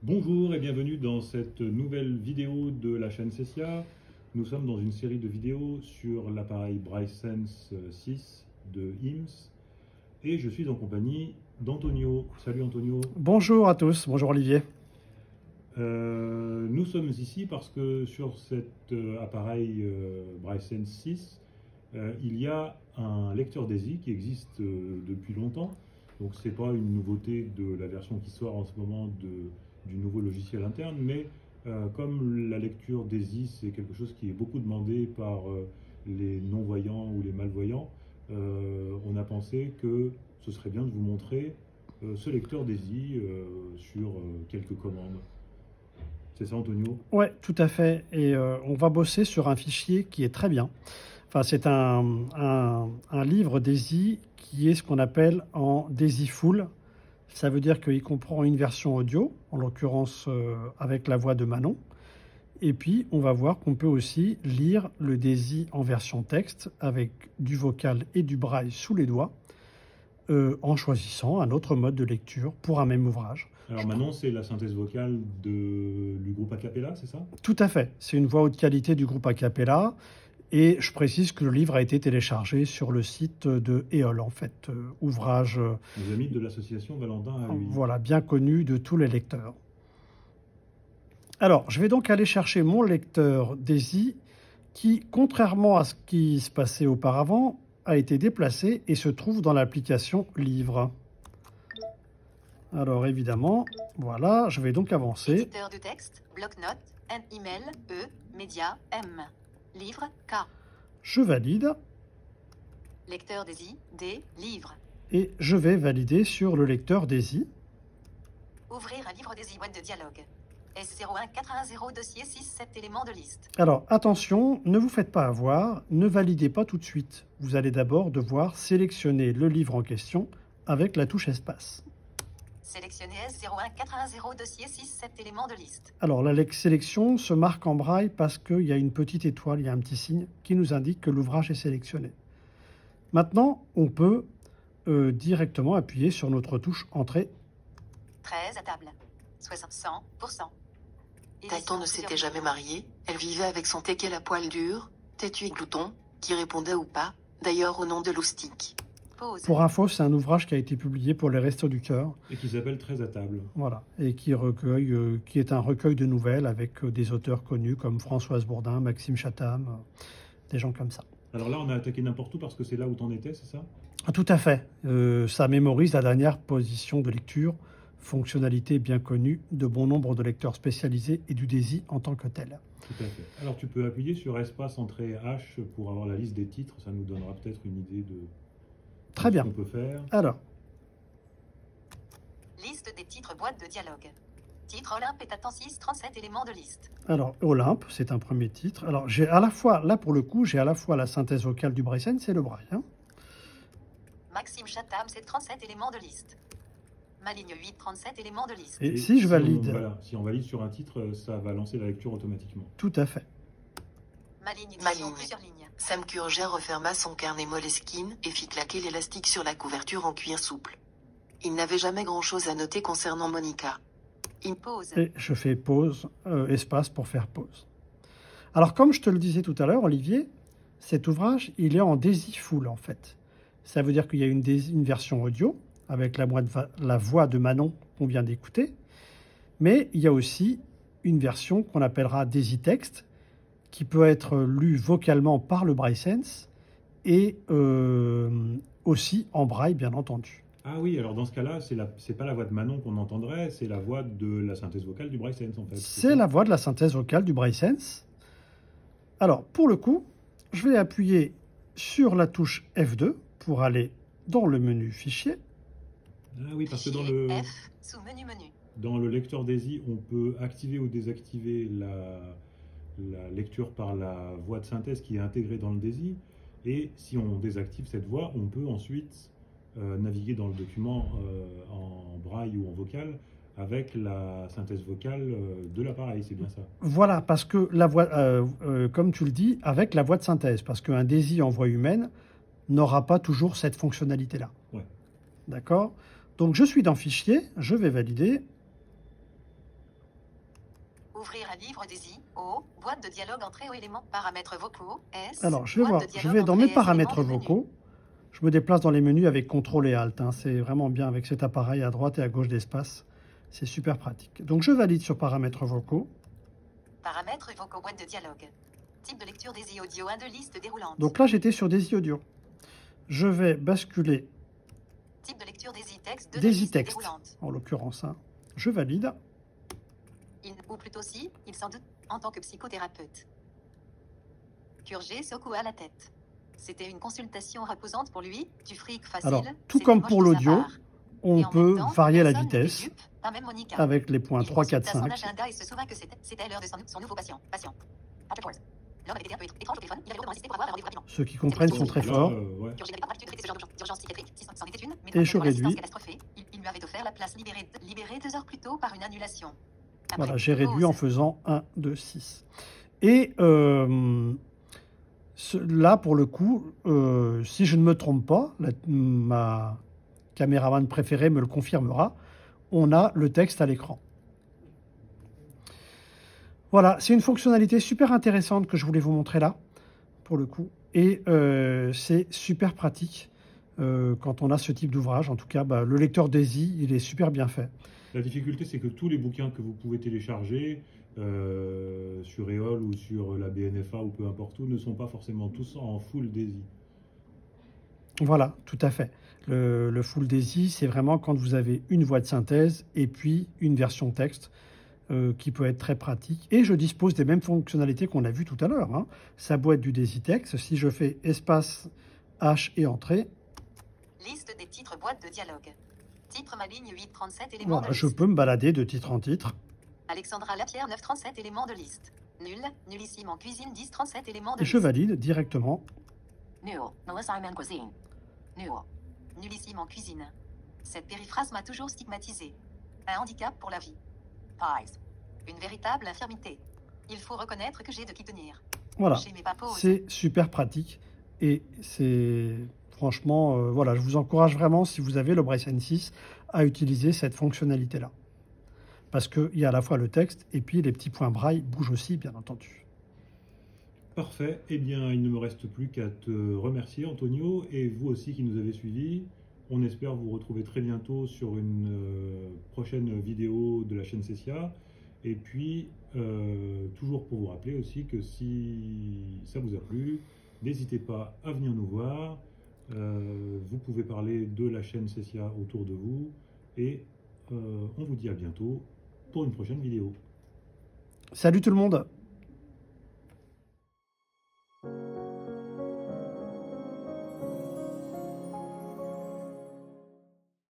Bonjour et bienvenue dans cette nouvelle vidéo de la chaîne Cecia. Nous sommes dans une série de vidéos sur l'appareil BriceSense 6 de IMS et je suis en compagnie d'Antonio. Salut Antonio. Bonjour à tous, bonjour Olivier. Nous sommes ici parce que sur cet appareil BriceSense 6, il y a un lecteur DAISY qui existe depuis longtemps. Donc ce n'est pas une nouveauté de la version qui sort en ce moment du nouveau logiciel interne, mais comme la lecture DAISY c'est quelque chose qui est beaucoup demandé par les non-voyants ou les malvoyants, on a pensé que ce serait bien de vous montrer ce lecteur DAISY sur quelques commandes. C'est ça, Antonio? Ouais, tout à fait. Et on va bosser sur un fichier qui est très bien. Enfin, c'est un livre DAISY qui est ce qu'on appelle en DAISY Full. Ça veut dire qu'il comprend une version audio, en l'occurrence avec la voix de Manon. Et puis, on va voir qu'on peut aussi lire le DAISY en version texte avec du vocal et du braille sous les doigts en choisissant un autre mode de lecture pour un même ouvrage. Alors Manon, c'est la synthèse vocale du groupe Acapella, c'est ça? Tout à fait. C'est une voix haute qualité du groupe Acapella. Et je précise que le livre a été téléchargé sur le site de EOL, en fait, ouvrage Les amis de l'association Valentin à lui. voilà, bien connu de tous les lecteurs. Alors, je vais donc aller chercher mon lecteur DAISY qui, contrairement à ce qui se passait auparavant, a été déplacé et se trouve dans l'application Livre. Alors évidemment, voilà, je vais donc avancer. Éditeur de texte, bloc-notes, N, email, E, média, M. Livre, K. Je valide Lecteur DAISY, D, livre. et je vais valider sur le lecteur DAISY. Ouvrir un livre DAISY, boîte de dialogue. S01410 dossier 6-7 éléments de liste. Alors attention, ne vous faites pas avoir, ne validez pas tout de suite. Vous allez d'abord devoir sélectionner le livre en question avec la touche espace. Sélectionner S01410 dossier 6-7 éléments de liste. Alors la sélection se marque en braille parce qu'il y a une petite étoile, il y a un petit signe qui nous indique que l'ouvrage est sélectionné. Maintenant, on peut directement appuyer sur notre touche Entrée. 13 à table. 100%. Taton ne s'était jamais mariée, elle vivait avec son teckel à poil dur, têtu et glouton, qui répondait ou pas, d'ailleurs au nom de Loustic. Pause. Pour info, c'est un ouvrage qui a été publié pour les Restos du Cœur. Et qui s'appelle 13 à table. Voilà, et qui est un recueil de nouvelles avec des auteurs connus comme Françoise Bourdin, Maxime Chatham, des gens comme ça. Alors là, on a attaqué n'importe où parce que c'est là où t'en étais, c'est ça? Ah, tout à fait. Ça mémorise la dernière position de lecture, fonctionnalité bien connue de bon nombre de lecteurs spécialisés et du DAISY en tant que tel. Tout à fait. Alors tu peux appuyer sur espace entrée H pour avoir la liste des titres, ça nous donnera peut-être une idée de Très bien. ce qu'on peut faire. Alors, Liste des titres boîte de dialogue. Titre Olympe et Tatan 6, 37 éléments de liste. Olympe, c'est un premier titre. Alors, j'ai à la fois, là pour le coup, j'ai à la fois la synthèse vocale du BriceSense et le braille. Hein. Maxime Chatham, c'est 37 éléments de liste. Ma ligne 8, 37 éléments de liste. Et si je valide, Si on valide sur un titre, ça va lancer la lecture automatiquement. tout à fait. Ma ligne, Ma édition, ligne. plusieurs lignes. Sam Kurger referma son carnet Moleskine et fit claquer l'élastique sur la couverture en cuir souple. Il n'avait jamais grand-chose à noter concernant Monica. Pause. Et je fais pause, espace pour faire pause. Alors, comme je te le disais tout à l'heure, Olivier, cet ouvrage, il est en DAISY Full, en fait. Ça veut dire qu'il y a une version audio, avec la voix de Manon qu'on vient d'écouter, mais il y a aussi une version qu'on appellera DAISY Texte, qui peut être lue vocalement par le BriceSense, et aussi en braille, bien entendu. Ah oui, alors dans ce cas-là, c'est pas la voix de Manon qu'on entendrait, c'est la voix de la synthèse vocale du BriceSense en fait. C'est la voix de la synthèse vocale du BriceSense. Alors, pour le coup, je vais appuyer sur la touche F2 pour aller dans le menu Fichier. Ah oui, parce que Fichier F, sous menu. dans le lecteur DAISY, on peut activer ou désactiver la lecture par la voix de synthèse qui est intégrée dans le DAISY. Et si on désactive cette voix, on peut ensuite naviguer dans le document en braille ou en vocal avec la synthèse vocale de l'appareil, c'est bien ça? Voilà, parce que la voix, comme tu le dis, avec la voix de synthèse, parce qu'un DAISY en voix humaine n'aura pas toujours cette fonctionnalité-là. Ouais. D'accord? Donc je suis dans Fichier, je vais valider. Ouvrir un livre DAISY. O. Boîte de dialogue entrée aux éléments. Paramètres vocaux. S. Alors, je vais Boîte voir. de Je dialogue vais dans entrée mes S, paramètres éléments de menu. vocaux. Je me déplace dans les menus avec CTRL et ALT. Hein. C'est vraiment bien avec cet appareil à droite et à gauche d'espace. C'est super pratique. Donc, je valide sur paramètres vocaux. Paramètres vocaux. Boîte de dialogue. Type de lecture DAISY audio 1 de liste déroulante. Donc là, j'étais sur DAISY Audio. Je vais basculer Type de lecture DAISY texte de DAISY liste Texte, déroulante. en l'occurrence. Hein. Je valide. Ou plutôt si, il s'en doute, en tant que psychothérapeute. Curger secoue à la tête. C'était une consultation reposante pour lui, du fric facile. Alors, tout c'était comme moche pour de sa l'audio, part. on Et en peut même temps, varier la personne n'était vitesse dupe, pas même Monica. avec les points Il 3, 4, consulta son 5. agenda et se souvint que c'était l'heure de son nouveau patient. Chapter 4. L'homme avait été un peu étrange au téléphone, il avait vraiment insisté pour avoir un rendez-vous rapidement. Ceux qui comprennent sont très Là, forts. ouais. Curger n'avait pas l'habitude de traiter ce genre d'urgence psychiatrique, si c'en était une, mais Et dans je le l'assistance réduis. catastrophée, il lui avait offert la place libérée 2 heures plus tôt par une annulation. Après, Voilà, j'ai réduit en pause. faisant 1, 2, 6. Et là, pour le coup, si je ne me trompe pas, ma caméraman préférée me le confirmera, on a le texte à l'écran. Voilà, c'est une fonctionnalité super intéressante que je voulais vous montrer là, pour le coup. Et c'est super pratique quand on a ce type d'ouvrage. En tout cas, le lecteur DAISY, il est super bien fait. La difficulté, c'est que tous les bouquins que vous pouvez télécharger sur EOL ou sur la BNFA ou peu importe où ne sont pas forcément tous en full DAISY. Voilà, tout à fait. Le full DAISY, c'est vraiment quand vous avez une voix de synthèse et puis une version texte qui peut être très pratique. Et je dispose des mêmes fonctionnalités qu'on a vues tout à l'heure. Hein. Sa boîte du DAISY Texte, si je fais espace H et entrée, Liste des titres boîte de dialogue. Titre ma ligne 837 éléments voilà, de je liste. peux me balader de titre en titre. Alexandra Lapierre 937 éléments de liste. Nul, nullissime en cuisine 1037 éléments de Et je liste. valide directement. Nul, Melissa I'm in cuisine. Nul, nullissime en cuisine. Cette périphrase m'a toujours stigmatisé. Un handicap pour la vie. Pies. Une véritable infirmité. Il faut reconnaître que j'ai de qui tenir. Voilà, Chez mes papos. c'est super pratique. Et c'est franchement, voilà, je vous encourage vraiment, si vous avez le Bryson 6, à utiliser cette fonctionnalité-là. Parce qu'il y a à la fois le texte et puis les petits points braille bougent aussi, bien entendu. Parfait. Eh bien, il ne me reste plus qu'à te remercier, Antonio, et vous aussi qui nous avez suivis. On espère vous retrouver très bientôt sur une prochaine vidéo de la chaîne Cessia. Et puis, toujours pour vous rappeler aussi que si ça vous a plu, n'hésitez pas à venir nous voir. Vous pouvez parler de la chaîne Cessia autour de vous. Et on vous dit à bientôt pour une prochaine vidéo. Salut tout le monde!